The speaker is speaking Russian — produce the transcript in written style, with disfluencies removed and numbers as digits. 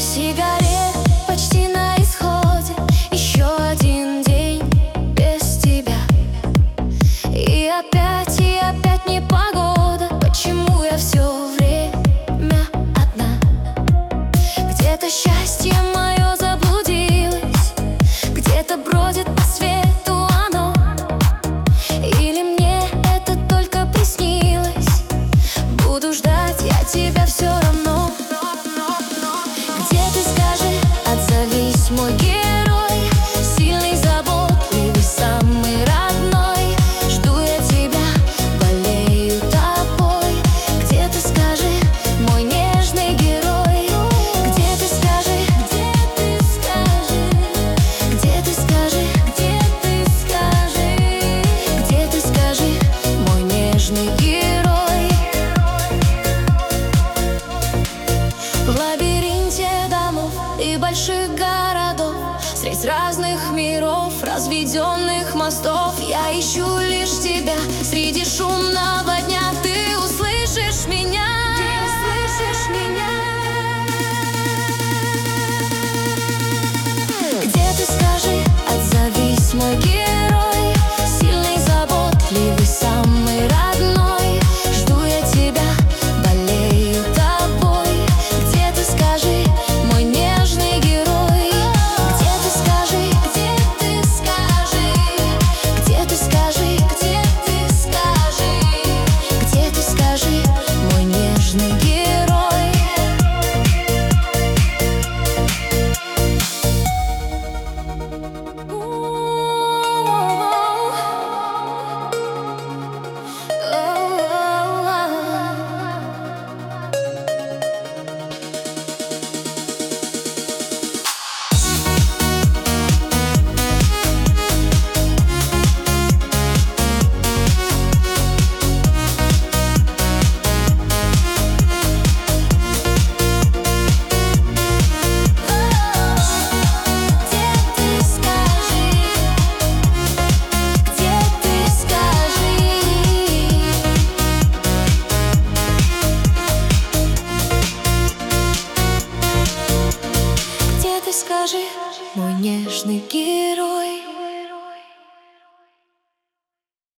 Сигарет почти на исходе, еще один день без тебя. И опять непогода. Почему я все время одна? Где-то счастье мое заблудилось, где-то бродит по свету оно. Или мне это только приснилось? Буду ждать я тебя все равно. Где ты, скажи, отзовись, мой герой, сильный, заботливый, самый родной. Жду я тебя, болею тобой. Где ты, скажи, мой нежный герой? Где ты, скажи, где ты, скажи, где ты, скажи, где ты, скажи, где ты, скажи, мой нежный герой? В лабиринте домов и больших городов, средь разных миров, разведенных мостов, я ищу лишь тебя. Среди шумного дня ты услышишь меня. Ты услышишь меня. Где ты, скажи, отзовись, мой герой, сильный, заботливый, самый родной. Жду я тебя, болею тобой. Где ты, скажи, мой нежный герой? Где ты, скажи, где ты, скажи, где ты, скажи, где ты, скажи, где ты, скажи, мой нежный герой? Скажи, мой нежный герой.